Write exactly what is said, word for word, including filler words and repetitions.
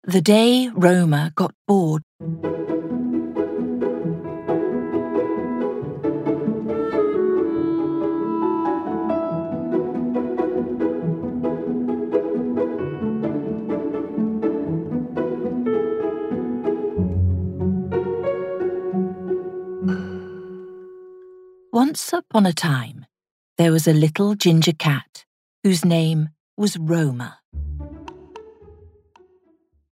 The day Roma got bored. Once upon a time, there was a little ginger cat whose name was Roma.